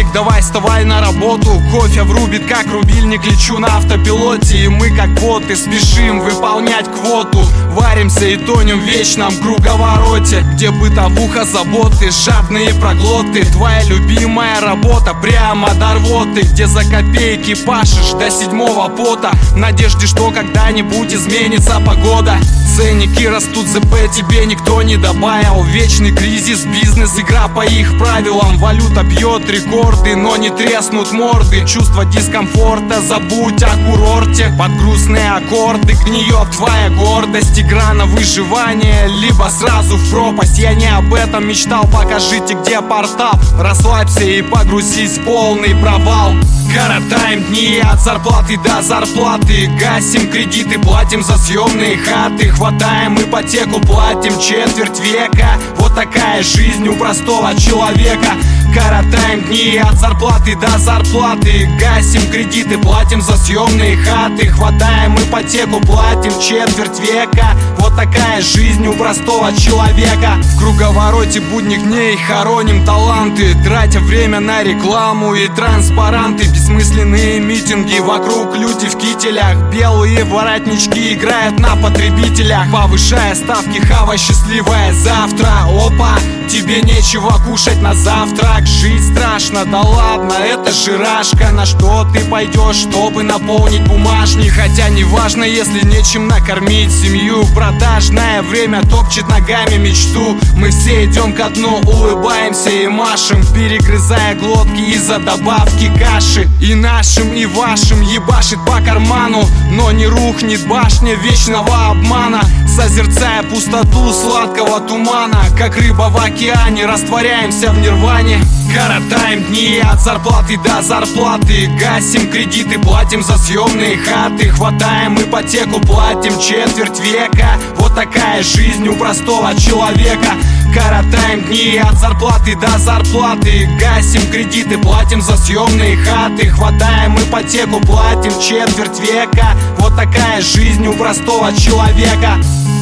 давай вставай на работу. Кофе врубит, как рубильник, лечу на автопилоте. И мы, как боты, спешим выполнять квоту. Варимся и тонем в вечном круговороте, где бытовуха, заботы, жадные проглоты. Твоя любимая работа прямо до рвоты, где за копейки пашешь до седьмого пота, в надежде, что когда-нибудь изменится погода. Ценники растут, ЗП тебе никто не добавил. Вечный кризис, бизнес, игра по их правилам. Валюта бьет рекорды, но не треснут морды. Чувство дискомфорта, забудь о курорте. Под грустные аккорды гниет твоя гордость. Игра на выживание, либо сразу в пропасть. Я не об этом мечтал, покажите, где портал. Расслабься и погрузись в полный провал. Коротаем дни от зарплаты до зарплаты. Гасим кредиты, платим за съемные хаты. Хватаем ипотеку, платим четверть века. Вот такая жизнь у простого человека. Коротаем дни от зарплаты до зарплаты. Гасим кредиты, платим за съемные хаты. Хватаем ипотеку, платим четверть века. Вот такая жизнь у простого человека. В круговороте будних дней хороним таланты, тратя время на рекламу и транспаранты. Бессмысленные митинги, вокруг люди в кителях. Белые воротнички играют на потребителях. Повышая ставки, хавай счастливое завтра. Опа, тебе нечего кушать на завтрак. Жить страшно, да ладно, это же рашка. На что ты пойдешь, чтобы наполнить бумажник? Хотя не важно, если нечем накормить семью. Продажное время топчет ногами мечту. Мы все идем ко дну, улыбаемся и машем, перегрызая глотки из-за добавки каши. И нашим, и вашим ебашит по карману, но не рухнет башня вечного обмана. Созерцая пустоту сладкого тумана, как рыба в океане, растворяемся в нирване. Коротаем дни от зарплаты до зарплаты. Гасим кредиты, платим за съемные хаты. Хватаем ипотеку, платим четверть века. Вот такая жизнь у простого человека. Коротаем дни от зарплаты до зарплаты. Гасим кредиты, платим за съемные хаты. Хватаем ипотеку, платим четверть века. Вот такая жизнь у простого человека.